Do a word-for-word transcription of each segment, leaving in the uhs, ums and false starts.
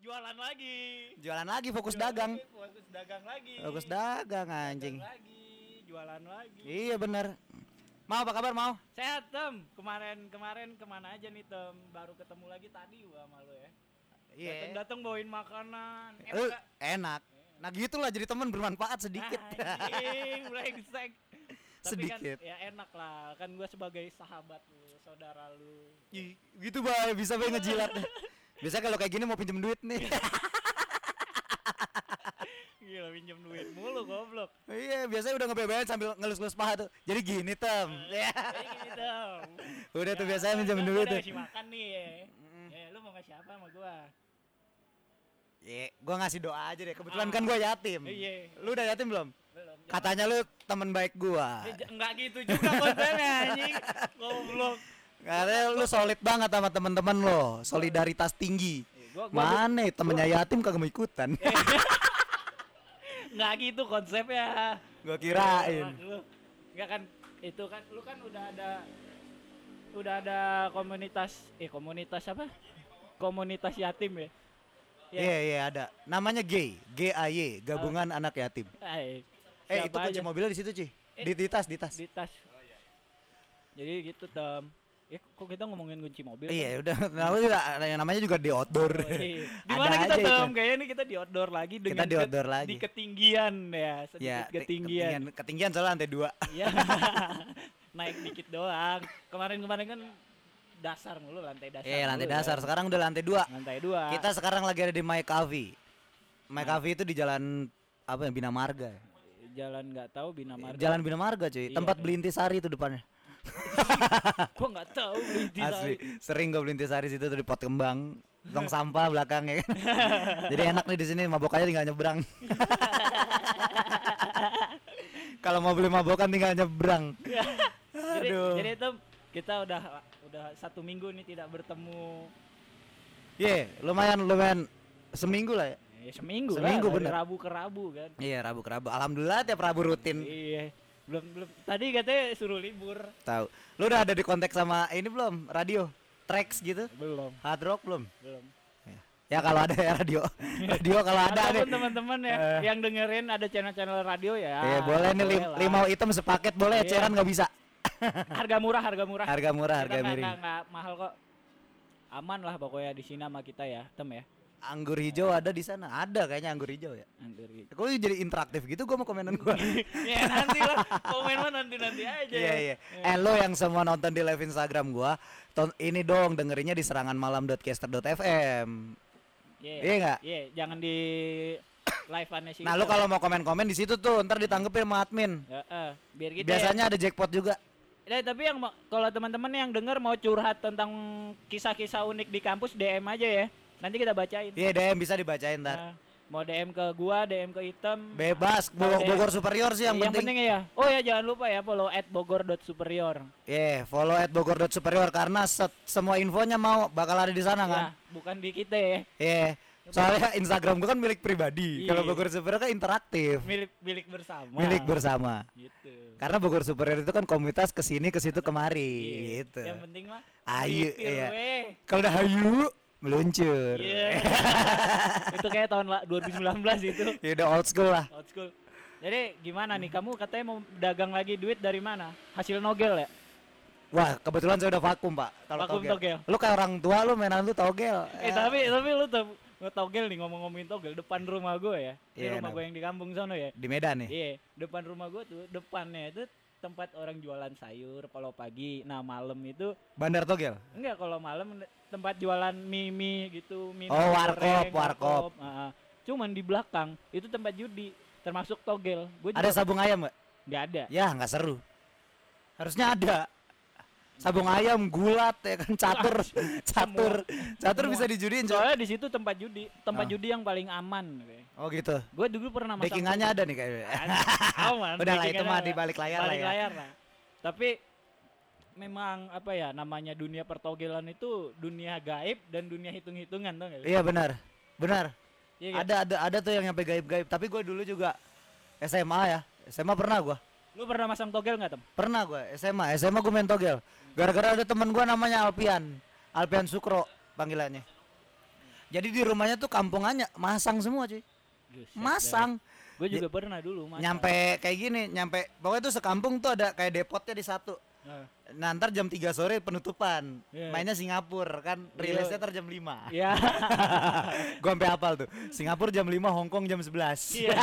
jualan lagi. Jualan lagi, fokus Jualan dagang. lagi, fokus dagang lagi. Fokus dagang anjing. Dagang lagi, jualan lagi. Iya bener. Mau apa kabar mau? Sehat Tem. Kemarin kemarin kemana aja nih Tem? Baru ketemu lagi tadi gua sama lu ya. Iya. Datang-datang bawain makanan. Enak Eh, gak? enak. Nah gitulah jadi teman bermanfaat sedikit. Anjing, brengsek. Tapi Sedikit. kan ya enak lah. Kan gua sebagai sahabat lu, saudara lu. Ih, gitu bay, bisa bay ngejilat. Biasa kalau kayak gini mau pinjem duit nih. Gila pinjam duit mulu goblok. Iya, biasanya udah ngebebain sambil ngelus-ngelus paha tuh. Jadi gini, Tem. Ya. Kayak gini Tem. Udah tuh Ya, biasanya kan pinjam gua duit udah tuh. ngasih makan nih ya. Ya, lu mau ngasih apa sama gua? Iya, gua ngasih doa aja deh. Kebetulan kan gua yatim. Iya. Lu udah yatim belum? Belum. Katanya lu teman baik gua. Ya, j- enggak gitu juga konsepnya anjing. Goblok. Katanya lu solid banget sama teman-teman lo, solidaritas tinggi. Eh, gua- gua- Mana temennya yatim kagak mau ikutan? Enggak gitu konsepnya. Gua kirain. Lu enggak kan itu kan lu kan udah ada udah ada komunitas eh komunitas apa? Komunitas yatim ya. Ya. Iya iya ada. Namanya G, G A Y, Gabungan Anak Yatim. Eh, Eh siapa itu kunci aja? mobilnya di situ, Ci. Eh. Di, di tas, di tas. Di tas. Jadi gitu Tem. Ya kok kita ngomongin kunci mobil? Iya udah, namanya juga, yang namanya juga di outdoor. Oh, iya. Di Ada mana kita aja Tem? itu. Kayaknya ini kita di outdoor lagi dengan Kita di ke- outdoor lagi. di ketinggian ya, sedikit Ya, ketinggian. ketinggian, ketinggian soalnya lantai dua. Iya. Naik dikit doang. Kemarin-kemarin kan dasar mulu lantai dasar. Iya lantai mulu, dasar. ya. Sekarang udah lantai dua. Lantai dua. Kita sekarang lagi ada di My Cafe. My Nah. Cafe itu di jalan apa ya? Bina Marga. ya? Jalan nggak tahu Bina Marga. Jalan Bina Marga cuy. Iya, Tempat iya. beli intisari itu depannya. Gua nggak tahu beli Asli. Sering gue beli intisari situ tuh di pot kembang. Tong sampah belakangnya kan. Jadi enak nih di sini mabokannya tinggal nyebrang. Kalau mau beli mabokan tinggal nyebrang. Jadi, Aduh. jadi itu kita udah udah satu minggu nih tidak bertemu. Iya, lumayan lumayan seminggu lah ya. Ya, seminggu, Seminggu, lah, dari bener. Rabu ke Rabu kan. Iya, Rabu ke Rabu. Alhamdulillah tiap Rabu rutin. Iya. Belum belum tadi katanya suruh libur. Tahu. Lu udah ada di kontak sama ini belum? Radio, Trax gitu? Belum. Hard rock belum? Belum. Ya kalau ada ya radio. Radio kalau ada nih. Ataupun teman-teman ya Eh. yang dengerin ada channel-channel radio ya. Iya, boleh nih lim- lah. limau hitam sepaket boleh, Iya. eceran nggak bisa. Harga murah, harga murah. Harga murah, Kita harga nggak- miring. nggak- nggak mahal kok. Aman lah pokoknya di sini sama kita ya, Tem ya. Anggur hijau ada di sana. Ada kayaknya anggur hijau ya. Anggur gitu. Kok lu jadi interaktif gitu gua mau komenan gua. Ya nanti lah, komen mah nanti-nanti aja. Iya iya. Eh lo yang semua nonton di live Instagram gua, ton- ini dong dengerinnya di serangan malam dot caster dot f m. Iya. Iya nggak? Iya, jangan di live-annya sih. Nah lu kalau mau komen-komen di situ tuh, ntar ditanggepin sama admin. ya, eh, biar kita Biasanya ada jackpot juga. ya. Eh, tapi yang mau- kalau teman-teman yang denger mau curhat tentang kisah-kisah unik di kampus D M aja ya. Nanti kita bacain. Iya D M bisa dibacain ntar. Nah, mau D M ke gua, D M ke Item. Bebas, Mau Bo- D M. Bogor Superior sih yang, yang penting. penting ya. Oh ya jangan lupa ya follow at bogor dot superior. Iya, follow at bogor dot superior karena set- semua infonya mau bakal ada di sana kan. Ya, bukan di kita ya. Iya. Soalnya Instagram gua kan milik pribadi. Iya. Kalau Bogor Superior kan interaktif. Milik milik bersama. Milik bersama. Gitu. Karena Bogor Superior itu kan komunitas kesini ke situ kemari Iya. gitu. Yang penting mah Ayo, mikir, iya. weh. Kalau udah hayu meluncur. Iya. Itu kayak tahun la- dua ribu sembilan belas itu. Ya udah old school lah. Old school. Jadi gimana nih kamu katanya mau dagang lagi duit dari mana? Hasil nogel ya? Wah, kebetulan saya udah vakum, Pak. Kalau Vakum togel. Lu kayak orang tua lu mainan lu togel. Eh tapi tapi lu tuh togel nih ngomong-ngomongin togel depan rumah gue ya. Di Iya, rumah kenapa? gue yang di kampung sana ya. Di Medan nih. Iya, depan rumah gue tuh depannya itu tempat orang jualan sayur kalau pagi. Nah, malam itu Bandar togel. enggak kalau malam tempat jualan mie mie gitu, mie Oh, warkop, warkop. Heeh. Cuman di belakang itu tempat judi, termasuk togel. Gue Ada sabung ayam nggak? enggak ada. Ya nggak seru. Harusnya ada. Sabung ayam, gulat ya kan, catur, catur, catur Semua. bisa dijudiin. Coy. Soalnya di situ tempat judi, tempat Oh. judi yang paling aman. Oh gitu. Gue dulu pernah masang Backingannya ada nih kayaknya. aman. Udah lah itu backingannya mah ada. di balik layar lah Balik ya. layar lah. Tapi memang apa ya namanya dunia pertogelan itu dunia gaib dan dunia hitung-hitungan tuh nggak? Iya benar, benar. Iya, kan? Ada ada ada tuh yang nyampe gaib-gaib. Tapi gue dulu juga S M A ya. S M A pernah gue. Lu pernah masang togel nggak tem? Pernah gue S M A. S M A gue main togel. Gara-gara ada teman gue namanya Alpian. Alpian Sukro panggilannya. Jadi di rumahnya tuh kampungannya masang semua cuy. Masang. Gue juga pernah dulu masang. Nyampe kayak gini, nyampe pokoknya tuh sekampung tuh ada kayak depotnya di satu. Nah, Nah ntar jam tiga sore penutupan. Iya. Mainnya Singapura kan, rilisnya ntar jam lima. ya. Gua sampai hafal tuh. Singapura jam lima, Hong Kong jam sebelas. Iya.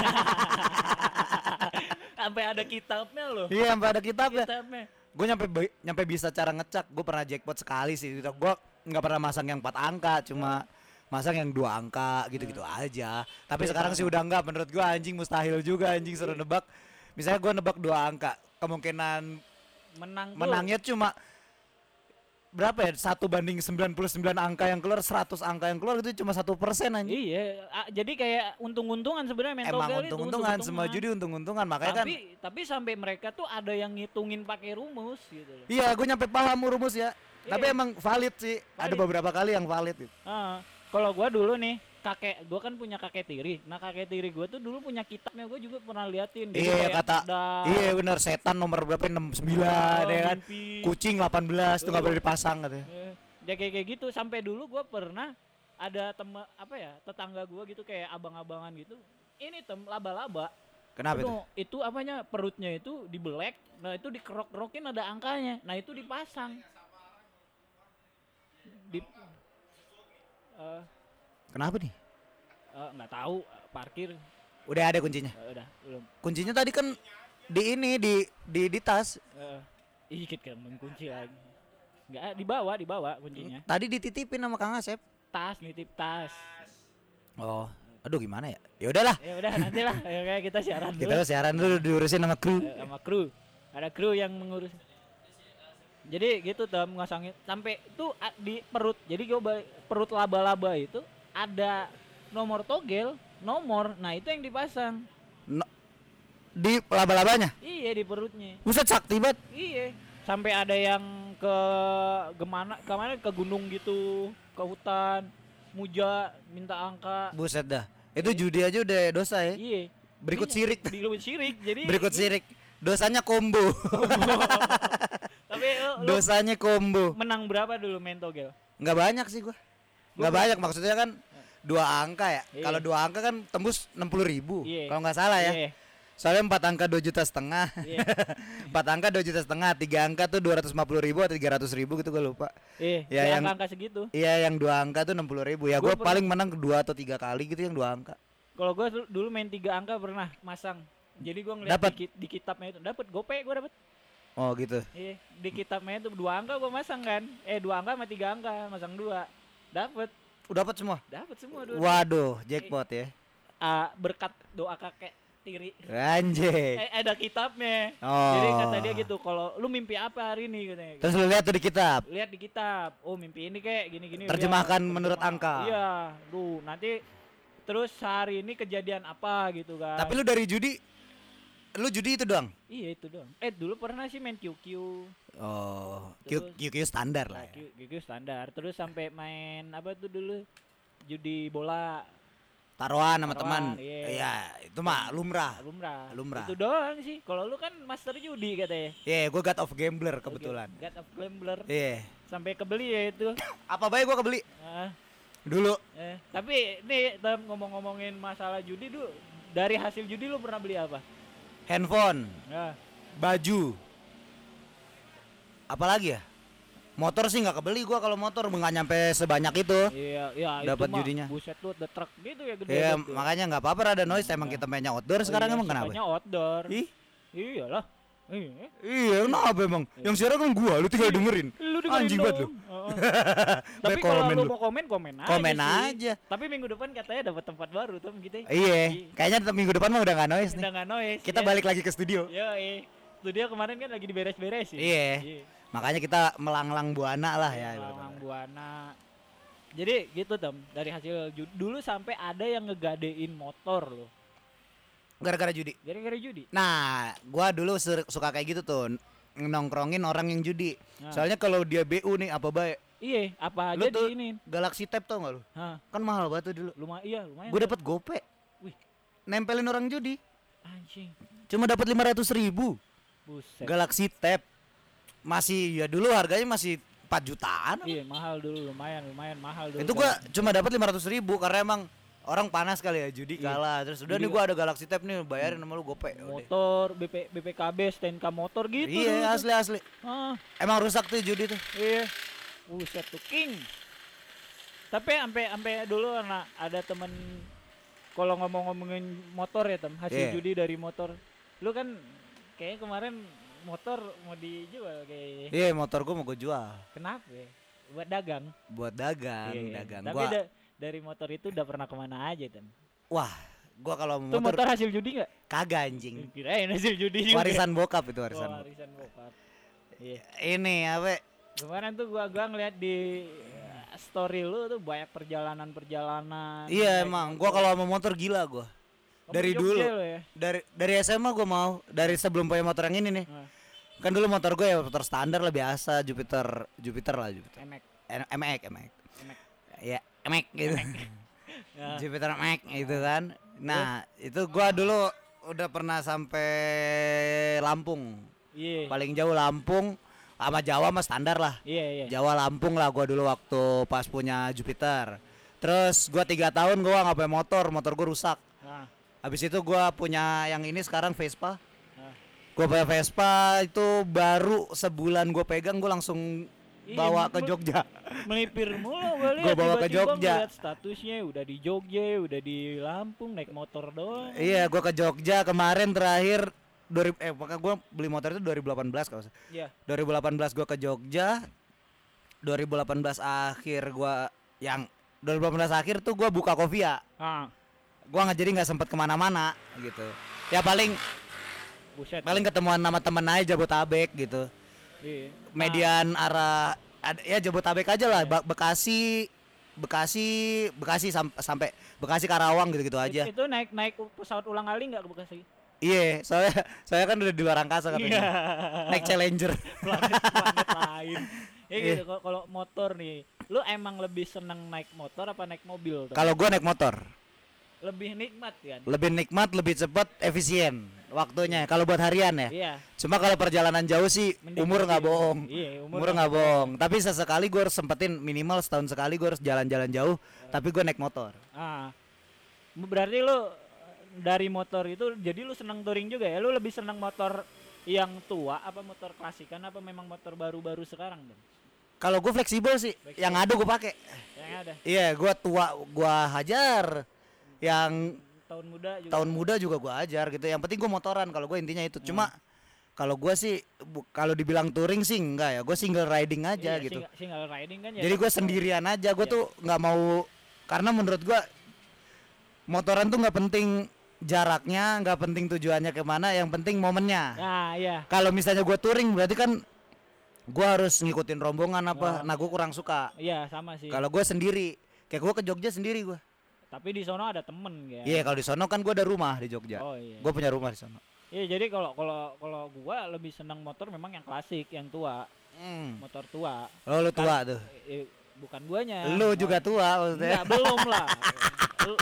Sampai ada kitabnya loh. Iya, sampai ada kitabnya. Kitabnya. Gue nyampe bi- nyampe bisa cara ngecak. Gue pernah jackpot sekali sih. Gue nggak pernah masang yang empat angka, cuma masang yang dua angka gitu-gitu aja. Tapi sekarang sih udah enggak. Menurut gue anjing mustahil juga anjing suruh nebak. Misalnya gue nebak dua angka, kemungkinan Menang tuh. menangnya cuma berapa ya? Satu banding sembilan puluh sembilan angka yang keluar, seratus angka yang keluar itu cuma satu persen anjing. Iya, a- jadi kayak untung-untungan sebenarnya mental Emang girl itu untung-untungan, semua judi untung-untungan, makanya kan. Tapi tapi sampai mereka tuh ada yang ngitungin pakai rumus gitu loh. Iya, gue nyampe paham rumus ya. Tapi Iya. emang valid sih. Ada Valid. beberapa kali yang valid gitu. Ah, kalau gua dulu nih kakek gua kan punya kakek tiri. Nah kakek tiri gua tuh dulu punya kitabnya, gua juga pernah liatin. Jadi Iya kayak kata. ada Iya benar, setan nomor berapa? enam puluh sembilan Oh, ya kan. mimpi. Kucing delapan belas tuh nggak boleh dipasang katanya. Eh, ya kayak kayak gitu. Sampai dulu gua pernah ada temen apa ya tetangga gua gitu kayak abang-abangan gitu. Ini tem laba-laba. Kenapa itu, itu? itu apanya perutnya itu dibelek. Nah itu dikerok-kerokin ada angkanya. Nah itu dipasang. Di, eh, Kenapa nih? eh, nggak tahu eh, parkir. Udah ada kuncinya. Eh, udah belum. Kuncinya tadi kan di ini di di di tas. Uh, Ikit kan mengunci lagi. Enggak, dibawa, dibawa kuncinya. Tadi dititipin sama Kang Asep. Tas, nitip tas. Oh, aduh gimana ya? Ya udahlah. Ya udah nanti lah, ya, kayak kita siaran dulu. Kita siaran dulu diurusin sama kru. Eh, sama kru. Ada kru yang mengurus. Jadi gitu tuh ngasangin sampai itu a- di perut. Jadi gue perut laba-laba itu ada nomor togel, nomor. Nah, itu yang dipasang. No, di laba-labanya. Iya di perutnya. Buset sakti banget. Iya. Sampai ada yang ke gemana kemana ke gunung gitu, ke hutan, muja minta angka. Buset dah. Itu judi aja udah dosa ya. Iya. Berikut Iya, sirik. Berikut sirik. Jadi Berikut sirik. Dosanya combo. Tapi lu, lu Dosanya combo. menang berapa dulu main togel? Nggak banyak sih gua. Nggak Gua- banyak maksudnya kan dua angka ya. Iya. Kalau dua angka kan tembus enam puluh ribu. Iya. Kalau nggak salah ya. Iya. Soalnya empat angka dua juta setengah. Iya. Empat angka dua juta setengah. Tiga angka tuh dua ratus lima puluh ribu atau tiga ratus ribu gitu gua lupa. Iya, Ya, ya, yang- angka segitu. Iya yang dua angka tuh enam puluh ribu. Ya Gua gua paling menang dua atau tiga kali gitu yang dua angka. Kalau gua dulu- dulu main tiga angka pernah masang. Jadi gua ngeliat Dapat? di, ki- di kitabnya itu dapat gope gua dapat. Oh gitu. Iya, di kitabnya itu dua angka gua masang kan. Eh dua angka sama tiga angka, masang dua. Dapat, Udah dapat semua. dapat semua dua. Waduh, jackpot ya. Ah, berkat doa kakek tiri. Anjay. Eh ada kitabnya. Oh. Jadi kata dia gitu, kalau lu mimpi apa hari ini katanya. Terus lu lihat tuh di kitab. Lihat di kitab. Oh, mimpi ini kayak gini-gini. Terjemahkan lihat. menurut Terjemah. angka. Iya, duh, nanti terus hari ini kejadian apa gitu kan. Tapi lu dari judi, lu judi itu doang. Iya itu doang. Eh dulu pernah sih main Q Q. Oh, Terus- Q Q standar lah. Nah, Ya. Q, Q standar. Terus sampai main apa tuh dulu? Judi bola. Taruhan sama Taruhan, teman. iya. Iya, itu mah lumrah. Lumrah. Lumrah. Itu doang sih. Kalau lu kan master judi katanya. Iya, gua God of Gambler kebetulan. God of Gambler. Iya. Sampai kebeli ya itu. Apa baik gua kebeli Ah, dulu. eh. Tapi nih Tem, ngomong-ngomongin masalah judi dulu. Dari hasil judi lu pernah beli apa? Handphone, Nah, baju. Apalagi ya? Motor sih nggak kebeli gua, kalau motor nggak nyampe sebanyak itu. iya, iya Dapat itu mah judinya. buset tuh the truck gitu ya gede. Iya, gitu. makanya nggak apa-apa ada noise, emang kita mainnya outdoor sekarang iya, emang kenapa? sukanya outdoor. Ih, Iyalah. Iya. iya kenapa emang? Yang siaran kan gua, lu tinggal dengerin. Lu dengerin Anjing banget lu. dong. Heeh. Tapi Baik, kalau komen lu lu. mau komen komen aja. Komen sih. aja. Tapi minggu depan katanya dapat tempat baru tuh gitu. Iya, kayaknya tetap minggu depan mah udah nggak noise nih. Udah nggak noise. Kita ya. balik lagi ke studio. Yo, eh. Studio kemarin kan lagi diberes-beres sih. Iya. Makanya kita melanglang buana lah ya. Malang Buana. Jadi gitu tem, dari hasil judi dulu sampai ada yang ngegadein motor loh. Gara-gara judi. Gara-gara judi. Nah, gua dulu ser- suka kayak gitu tuh, nongkrongin orang yang judi. Nah. Soalnya kalau dia B U nih apa baik? Iya, apa Lu aja tuh diinin. Galaxy Tab tau gak lu? Hah, Kan mahal banget tuh dulu. lumayan iya, lumayan. Gue dapet gope. Wih. Nempelin orang judi. Anjing. Cuma dapat lima ratus ribu. Buset. Galaxy Tab. Masih ya dulu harganya masih empat jutaan. Iya, mahal dulu, lumayan, lumayan mahal dulu. Itu gua cuma dapat lima ratus ribu karena emang orang panas kali ya, judi Iya. kalah. Terus udah Jadi nih gua ada Galaxy Tab nih, bayarin sama lu gope. Udah. motor, B P, B P K B, S T N K motor gitu. dulu Iya, tuh. asli asli. Ah, Emang rusak tuh judi tuh. iya. Buset tuh king. Tapi sampai sampai dulu anak ada temen kalau ngomong-ngomongin motor ya tem, hasil Iya. judi dari motor. Lu kan kayaknya kemarin motor mau dijual kayaknya. Iya, motor gua mau gua jual Kenapa ya? Buat dagang. buat dagang, Iya. dagang. Tapi Gua da- dari motor itu udah pernah kemana aja tem? wah, gua kalau Itu motor, motor hasil judi nggak? kagak anjing. Kirain hasil judi juga. Warisan bokap itu Oh, warisan. warisan bokap. Iya. Ini apa? Kemarin tuh gua gua ngeliat di uh, story lu tuh banyak perjalanan-perjalanan. Iya naik emang, motor. gua kalau mau motor gila gua. Kamu Dari Jogja dulu, lo ya? dari dari S M A gua mau, dari sebelum punya motor yang ini nih. Nah, Kan dulu motor gue ya motor standar lah biasa, Jupiter, Jupiter lah Jupiter. emek. M- M-X, M-X. Emek. Ya, M-X gitu. Ya. Jupiter M-X gitu kan. Nah, itu gua dulu udah pernah sampai Lampung. Iya. Paling jauh Lampung sama Jawa mah standar lah. Iya, iya. Jawa Lampung lah gua dulu waktu pas punya Jupiter. Terus gua tiga tahun gua nggak punya motor, motor gua rusak. Nah, Habis itu gua punya yang ini sekarang Vespa. nah. Gua punya Vespa itu baru sebulan gua pegang gua langsung Iya, bawa ke mel- Jogja. Melipir mulu gua lihat. Gua bawa ke tiba-tiba Jogja. ngeliat statusnya udah di Jogja, udah di Lampung naik motor doang. Iya, gua ke Jogja kemarin terakhir dua ribu eh pokoknya gua beli motor itu dua ribu delapan belas kalau nggak salah. Iya. dua ribu delapan belas gua ke Jogja. dua ribu delapan belas akhir gua yang dua ribu delapan belas akhir tuh gua buka Covia. Ah, Gua nggak jadi nggak sempet kemana-mana gitu. Ya paling buset. paling ketemuan sama temen aja Jabotabek gitu. Iya. Median arah ad- ya Jabotabek aja lah, Ba- Bekasi Bekasi Bekasi sam- sampai Bekasi Karawang gitu-gitu It- aja. Itu naik naik pesawat ulang kali nggak ke Bekasi? Iya, soalnya saya kan udah di luar angkasa Iya. katanya. Naik Challenger. Planet-planet lain. Ya Iya. gitu. Kalau- Kalau motor nih, lu emang lebih seneng naik motor apa naik mobil? Tuh? Kalau gua naik motor, Lebih nikmat kan? lebih nikmat, lebih cepat, efisien waktunya. Kalau buat harian ya. Iya. Cuma kalau perjalanan jauh sih Mending umur nggak mobil. bohong. Iya, umur Umur nggak bohong. Tapi sesekali gue harus sempetin minimal setahun sekali gue harus jalan-jalan jauh. Tapi gue naik motor. Ah. Berarti lu dari motor itu jadi lu seneng touring juga ya? Lu lebih seneng motor yang tua apa motor klasikan apa memang motor baru-baru sekarang, Bang? Kalau gue fleksibel sih, Fleksibel. yang ada gue pakai. Yang ada Iya, gue tua gue hajar. Yang tahun muda juga. tahun muda juga gue ajar gitu. Yang penting gue motoran. Kalau gue intinya itu. Cuma kalau gue sih bu- kalau dibilang touring sih enggak ya. Gue single riding aja Iya, gitu. Single, single riding kan ya. Jadi gue sendirian aja. Gue Iya. tuh nggak mau karena menurut gue motoran tuh nggak penting jaraknya, nggak penting tujuannya kemana. Yang penting momennya. Nah, iya. Kalau misalnya gue touring berarti kan gue harus ngikutin rombongan Oh. apa. Nah gue kurang suka. Iya, sama sih. Kalau gue sendiri, kayak gue ke Jogja sendiri gue. Tapi di sono ada temen ya. Iya kalau di sono kan gue ada rumah di Jogja. Oh iya. Gue punya rumah di sono. Iya, jadi kalau kalau kalau gua lebih senang motor memang yang klasik, yang tua, Hmm. motor tua. Oh lu tua tuh. Eh, bukan guanya. Lu juga tua maksudnya. Enggak, belum lah. Lu-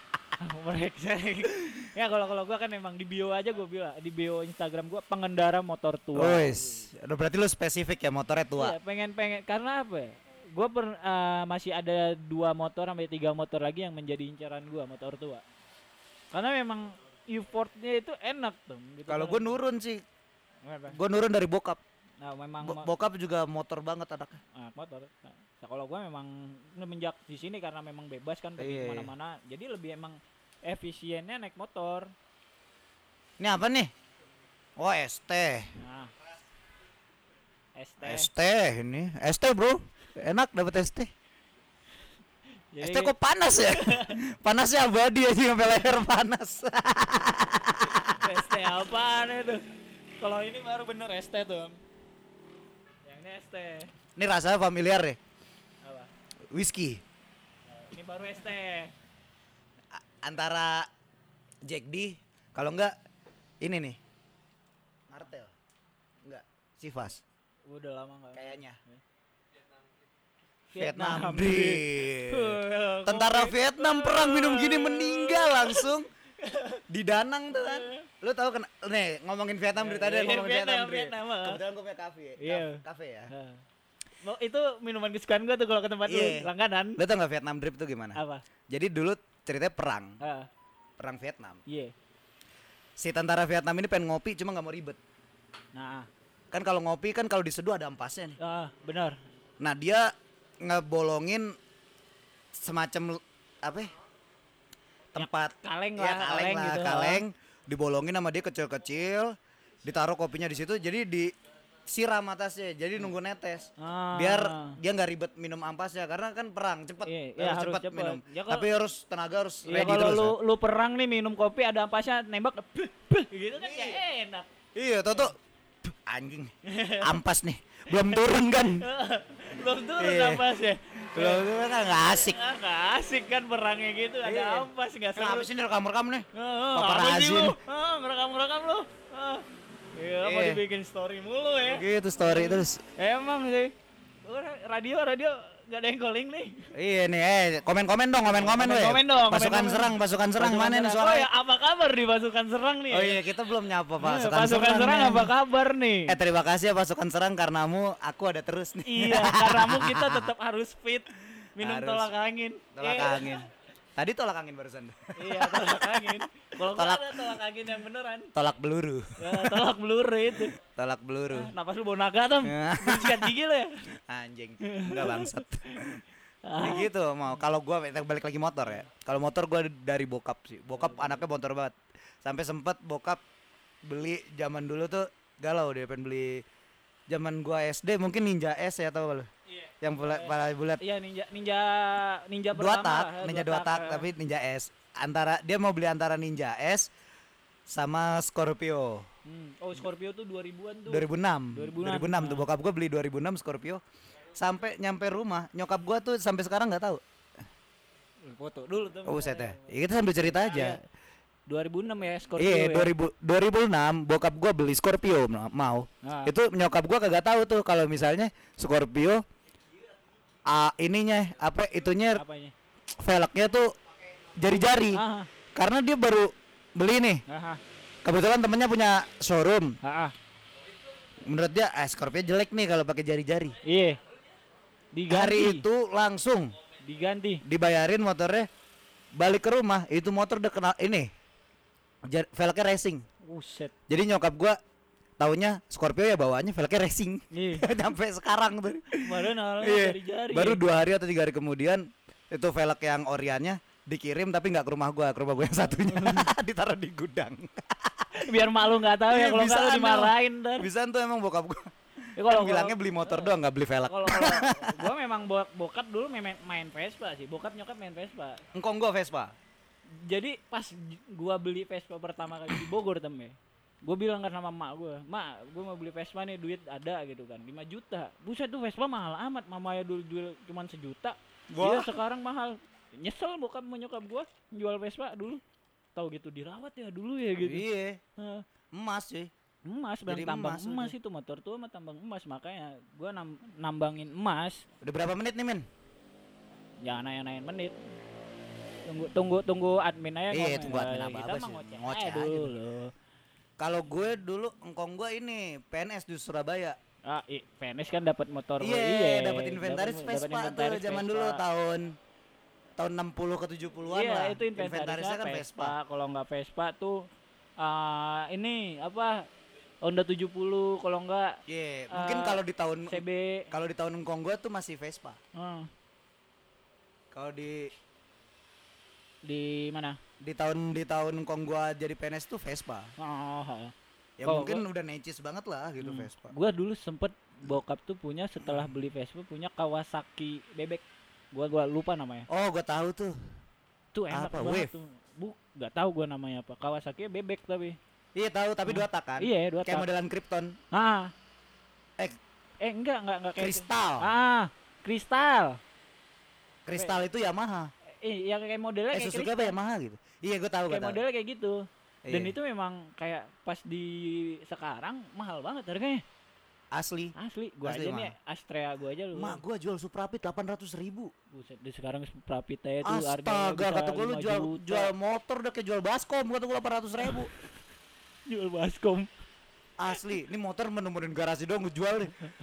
Mereka. Ya kalau kalau gua kan emang di bio aja gua bilang, di bio Instagram gua pengendara motor tua. Wis, udah berarti lu spesifik ya motornya tua. Iya, pengen-pengen karena apa ya? Gua per, eh, masih ada dua motor sampai tiga motor lagi yang menjadi incaran gua, motor tua. Karena memang effortnya itu enak tuh. Gitu Kalau kan. gue nurun sih, Kenapa? gue nurun dari bokap. Nah, memang Bo- mo- bokap juga motor banget anaknya. ah, motor. Nah, nah, kalau gua memang semenjak di sini karena memang bebas kan pergi Iya, iya. kemana-mana, jadi lebih emang efisiennya naik motor. Ini apa nih? Oh S T. Nah, S T. S T ini. S T bro. Enak dapat S T. Jadi, S T kok panas ya? Panasnya abadi aja sampai leher panas. S T apaan itu? Kalau ini baru bener S T tuh. Yang ini S T. Ini rasanya familiar deh. Apa? Whisky. Nah, ini baru S T. A- Antara Jack D, kalau enggak ini nih. Martel. Enggak, Chivas. Udah lama enggak. Kayaknya. Vietnam Vietnam Beer. Tentara Vietnam perang minum gini meninggal langsung di Danang tuh kan. Lu tahu kan nih ngomongin Vietnam dari tadi Iya, ngomongin Vietnam, Vietnam. Bre. Vietnam, ah. Kebetulan gue punya kafe. Iya. Kafe ya. Nah, Oh, itu minuman kesukaan gua tuh kalau ke tempat Iya. lu, langganan. Lo tau gak Vietnam Drip tuh gimana? Apa? Jadi dulu ceritanya perang, Heeh. perang Vietnam. Iya. Si tentara Vietnam ini pengen ngopi cuma nggak mau ribet. Nah, Kan kalau ngopi kan kalau diseduh ada ampasnya nih. ah, benar. Nah dia ngebolongin semacam apa? ya? Tempat Kaleng ya, lah, kaleng kaleng lah, gitu. kaleng. Dibolongin sama dia kecil-kecil, ditaruh kopinya di situ. Jadi disiram atasnya, jadi nunggu netes. Ah. Biar dia nggak ribet minum ampasnya karena kan perang cepet, Iya, harus, iya, harus cepet cepet. minum. Ya, kalau- Tapi harus tenaga harus Iya, ready kalau terus. lu ya. lu perang nih minum kopi ada ampasnya nembak beuh, beuh, gitu kan kayak enak. Iya, tau tuh anjing ampas nih, belum turun kan? Belum turun Iya. ampasnya. Belum turun kan nggak asik. Ah, nggak asik kan perangnya gitu, ada Iya. ampas nggak seru. Kenapa sih ini rekam-rekam nih? Ah, Paparazzi apa sih lu? nih. Ah, ngerekam-ngerekam lu. Ah. Iya, apa Iya. dibikin story mulu ya? Gitu story terus. Emang sih. Gua radio radio nggak ada yang calling nih. Iya nih, eh komen-komen dong, komen-komen weh. Komen dong, komen Pasukan dong. serang, pasukan serang Pasukan mana nih serang. suara? Oh ya, apa kabar di pasukan serang nih? Oh iya, kita belum nyapa Eh, pasukan, pasukan serang nih. apa kabar nih? Eh terima kasih ya pasukan serang karenamu aku ada terus nih. Iya, karenamu kita tetap harus fit. Minum Harus. tolak angin. Tolak Iya. angin. Tadi tolak angin barusan. Iya, tolak angin. Kalau gua Tolak- ada tolak angin yang beneran. Tolak beluru. Ya, tolak peluru itu. Tolak beluru. Napas lu bau naga, Tom. Ya. Sikat gigi lu ya? Anjing. Enggak bangsat. Nah, gitu mau. Kalau gua kita balik lagi motor ya. Kalau motor gua dari bokap sih. Bokap anaknya motor banget. Sampai sempet bokap beli zaman dulu tuh galau dia pengen beli zaman gua S D mungkin Ninja S ya tau lu. Iya. Yang pula pala bulat Iya, ninja ninja ninja dua pertama tak, lah, Ninja dua tak ya. tapi Ninja S. Antara dia mau beli antara Ninja S sama Scorpio. Hmm. Oh, Scorpio tuh dua ribuan tuh. dua ribu enam dua ribu enam. dua ribu enam tuh bokap gua beli dua ribu enam Scorpio. Sampai nyampe rumah nyokap gua tuh sampai sekarang nggak tahu. Foto dulu tuh. Oh buset ya. Ya kita sambil cerita aja. dua ribu enam ya Scorpio. Iya, ya. dua ribu dua ribu enam bokap gua beli Scorpio ma- mau. Nah. Itu nyokap gua kagak tahu tuh kalau misalnya Scorpio ah, ininya apa itunya Apanya? velgnya tuh jari-jari. Ah, Karena dia baru beli nih. ah, Kebetulan temennya punya showroom. ah, ah. Menurut dia ah, Scorpio jelek nih kalau pakai jari-jari. Iya. Diganti. Hari itu langsung diganti. dibayarin motornya. Balik ke rumah itu motor udah kenal ini. Jar- velgnya racing. Buset. Jadi nyokap gua taunya Scorpio ya bawaannya velgnya racing. Iya. Sampai sekarang tuh. Baru nol Iya. jari-jari. Baru dua hari atau tiga hari kemudian itu velg yang oriannya dikirim tapi nggak ke rumah gua, ke rumah gua yang satunya ditaruh di gudang. biar malu nggak tahu ya Iya, kalau nggak lu bisaan dimarahin dan. Bisa tuh emang bokap gua. Ya, kalau Kan bilangnya beli motor doang nggak beli velg. kalau kalau gua memang bo- bokap dulu main, main Vespa sih. Bokap nyokap main Vespa. Engkong gua Vespa. Jadi pas j- gua beli Vespa pertama kali di Bogor tem ya. Gua bilang kan sama emak gua, "Mak, gua mau beli Vespa nih, duit ada gitu kan, lima juta." Buset tuh Vespa mahal amat, mama ya dulu jual cuman sejuta. Wah. Dia sekarang mahal. Nyesel bokap menyokap gua jual Vespa dulu. Tahu gitu dirawat ya dulu ya gitu. Iya, Heeh. emas sih. Emas, bang Jadi tambang emas emas, udah. itu motor tua mah tambang emas, makanya gua nam- nambangin emas. Udah berapa menit nih, Min? Jangan nanya-nanyain menit. Tunggu tunggu tunggu admin aja. Iya, ngomong. tunggu admin Eh, apa-apa kita sih. mah ngoceh, Ngoceh aja aja dulu. Kalau gue dulu engkong gua ini P N S di Surabaya. Ah, i, P N S kan dapat motor. Iya, dapat inventaris dapat- dapat Vespa tuh inventaris zaman Vespa. dulu tahun tahun enam puluh ke tujuh puluhan Iya, lah. itu inventarisnya Inventarisnya kan Vespa. Vespa. Kalau nggak Vespa tuh ah ini apa? Honda tujuh puluh, kalau nggak Iya, mungkin Eh, kalau di tahun C B. kalau di tahun engkong gua tuh masih Vespa. Hmm, Kalau di di mana? di tahun di tahun engkong gua jadi P N S tuh Vespa. Oh, oh. Ya Kalau mungkin udah necis banget lah gitu Hmm. Vespa. Gua dulu sempet bokap tuh punya setelah beli Vespa punya Kawasaki bebek. Gua gua lupa namanya. Oh, gua tahu tuh. Tuh enak Apa, banget Wave? tuh. Bu, nggak tahu gua namanya apa. Kawasaki bebek tapi. Iya tahu, tapi Hmm. dua tak kan? Iya, dua Kayak tak. modelan Krypton. Ah. Eh, Eh enggak, enggak enggak kayak gitu. Kristal. Ah, kristal. Kristal itu Yamaha. Eh, yang kayak modelnya Eh, kayak Suzuki apa kristal. Yamaha gitu. Iya, gua tahu, gua Kayak tahu. modelnya kayak gitu. Dan Iya. itu memang kayak pas di sekarang mahal banget harganya. Asli. Asli, gua Asli aja nih mahal. Astrea gua aja lu. Mak, gua jual Suprapit delapan ratus ribu. Buset, di sekarang Prapita itu harganya Astaga, bisa kata gua lu lima jual juta. jual motor udah kayak jual baskom, kata gua delapan ratus ribu. jual baskom. Asli, ini motor menemuin garasi doang gua jual nih.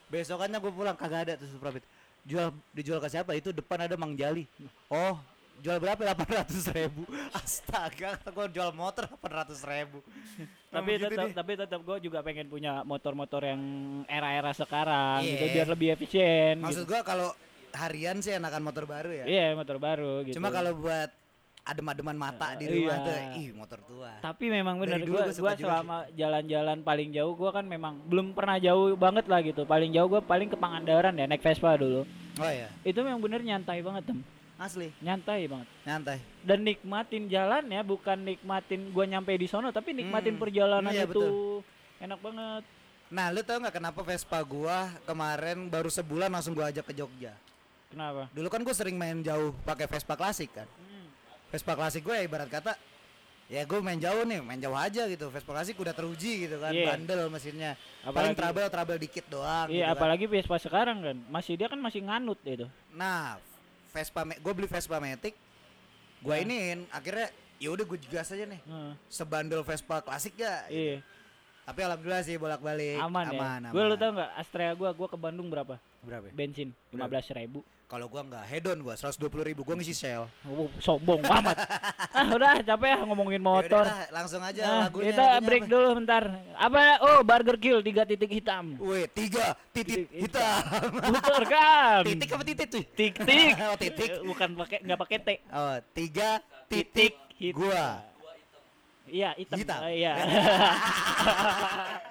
Besokannya gue pulang kagak ada tuh Supra Fit. Jual dijual ke siapa? Itu depan ada Mang Jali. Oh, jual berapa? delapan ratus ribu. Astaga, gue jual motor delapan ratus ribu. Tapi Gitu tetap deh. tapi tetap gue juga pengen punya motor-motor yang era-era sekarang Iya. gitu biar lebih efisien Maksud gitu. gue kalau harian sih enakan motor baru ya. Iya, motor baru gitu. Cuma kalau buat adem-ademan mata di Iya. rumah tuh, ih motor tua. Tapi memang benar Dari dulu gua gua suka gua juga selama jalan-jalan paling jauh gua kan memang belum pernah jauh banget lah gitu. Paling jauh gua paling ke Pangandaran ya naik Vespa dulu. Oh iya, Itu memang bener nyantai banget, Tem. asli, Nyantai banget. nyantai. Dan nikmatin jalan ya, bukan nikmatin gua nyampe di sono tapi nikmatin Hmm, perjalanan iya, itu. betul. Enak banget. Nah, lu tau nggak kenapa Vespa gua kemarin baru sebulan langsung gua ajak ke Jogja? Kenapa? Dulu kan gua sering main jauh pakai Vespa klasik kan. Vespa klasik gue ya ibarat kata ya gue main jauh nih, main jauh aja gitu. Vespa klasik udah teruji gitu kan, Iya. bandel mesinnya. Apalagi- Paling trouble trouble dikit doang. Iya, gitu kan. apalagi Vespa sekarang kan. Masih dia kan masih nganut itu. Nah, Vespa gue beli Vespa Matic, gue Nah. iniin akhirnya ya udah gue gas aja nih. Heeh. Sebandel Vespa klasik ya. Iya, Tapi alhamdulillah sih bolak-balik aman, ya. aman. Gue lu tau nggak Astrea gua gua ke Bandung berapa? Berapa? ya? Bensin lima belas ribu. Kalau gua enggak hedon gua seratus dua puluh ribu gua ngisi Shell. Oh, sombong amat. Ah udah capek ya ngomongin motor. Yaudah, langsung aja Nah, lagunya. kita lagunya break apa? dulu bentar. Apa? Oh, Burger Kill tiga titik hitam. Weh, tiga titik Titik hitam. Betul kan? Titik apa titik tuh? Tik-tik. Oh, titik. Bukan pakai nggak pakai T. Oh, tiga titik hitam. gua. Iya, hitam. Hitam. Oh, iya.